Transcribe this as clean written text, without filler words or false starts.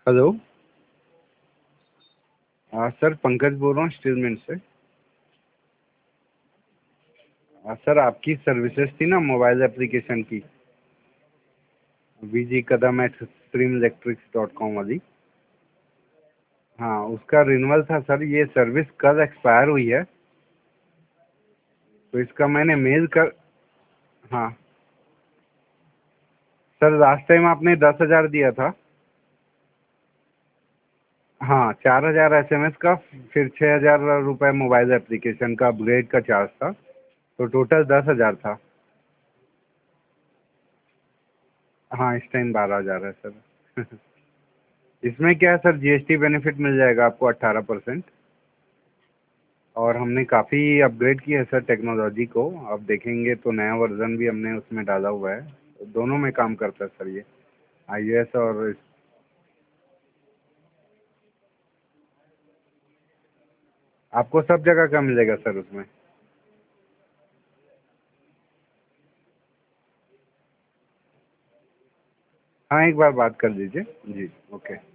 Hello. हाँ sir, Pankaj बोल रहा हूँ स्टील मिल से। हाँ सर, आपकी सर्विसेज थी ना मोबाइल एप्लीकेशन की, वीजी कदम @streamelectrics.com वाली। हाँ, उसका रिन्यूअल था सर। ये सर्विस कल एक्सपायर हुई है, तो इसका मैंने मेल कर। हाँ सर, लास्ट टाइम आपने 10,000 दिया था। हाँ, 4,000 एसएमएस का, फिर 6,000 रुपये मोबाइल एप्लीकेशन का अपग्रेड का चार्ज था, तो टोटल 10,000 था। हाँ, इस टाइम 12,000 है सर। इसमें क्या है सर, जीएसटी बेनिफिट मिल जाएगा आपको 18%। और हमने काफ़ी अपग्रेड किया है सर टेक्नोलॉजी को। आप देखेंगे तो नया वर्जन भी हमने उसमें डाला हुआ है। दोनों में काम करता है सर ये, आईओएस और। आपको सब जगह का मिलेगा सर उसमें। हाँ, एक बार बात कर लीजिए। जी, ओके।